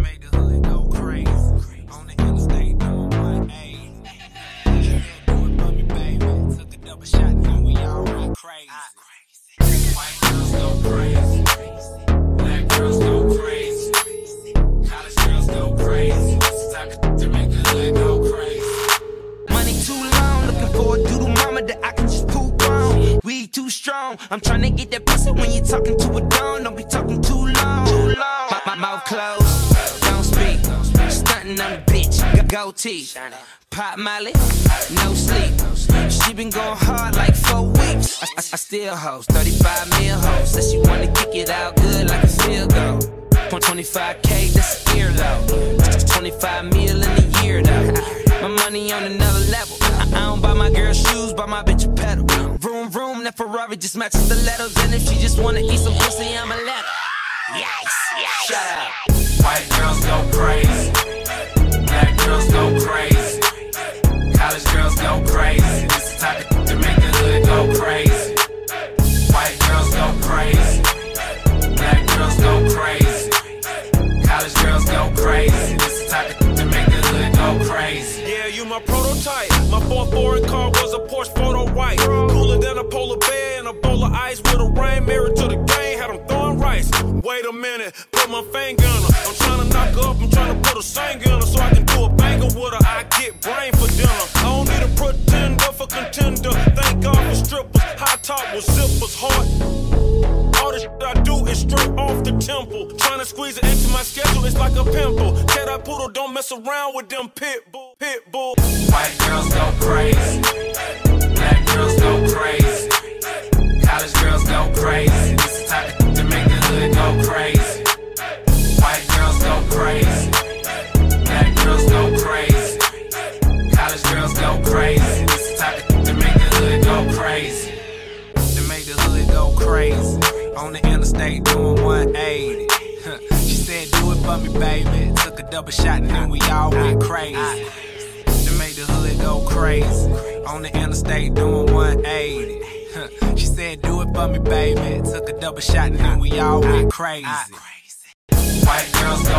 make the hood go crazy. On the interstate doing 180. She said do it for me, baby. Took a double shot and then we all went crazy. White girls go crazy. Black girls go crazy. College girls go crazy. It's time to make the hood go crazy. Money too long, looking for a doodle mama that I can just poop on. Weed too strong, I'm trying to get that pussy when you talking to a dawn. Don't be talking too long. My mouth closed, don't speak. Stunting on the bitch, goatee. Pop Molly, no sleep. She been going hard like 4 weeks. I still host 35 mil hoes. Said she wanna kick it out good like a field goal. 25K, that's a earlobe. 25 mil in a year though. My money on another level. I don't buy my girl shoes, buy my bitch a pedal. Vroom vroom, that Ferrari just matches the letters. And if she just wanna eat some pussy, I'ma let her. Yikes, yikes. Shut up. White girls go crazy. Black girls go crazy. College girls go crazy. This is the type of to make the hood go crazy. White girls go crazy. Black girls go crazy. College girls go crazy. This is the type of to make the hood go crazy. Yeah, you my prototype. My fourth foreign car was a Porsche photo white. Cooler than a polar bear and a bowl of ice with a rain mirror to the game. Had them throwing rice. Wait a minute, put my finger on her. I'm trying to knock her up, I'm trying to put a singer on her so I can do a banger with her. I get brain for dinner. I don't need a pretender for contender. Thank God for strippers. High top with zippers, hard. All the shit I do is straight off the temple. Trying to squeeze it into my schedule, it's like a pimple. Tell that poodle, don't mess around with them pit bull. White girls go crazy. Black girls go crazy. College girls go crazy. This is the type of to make the hood go crazy. White girls go crazy. Black girls go crazy. College girls go crazy. This is the type of to make the hood go crazy. To make the hood go crazy. On the interstate doing 180. She said do it for me, baby. Took a double shot and then we all went crazy. To make the hood go crazy. On the interstate doing 180. She said do it for me, baby. Took a double shot and then we all went crazy. White girls go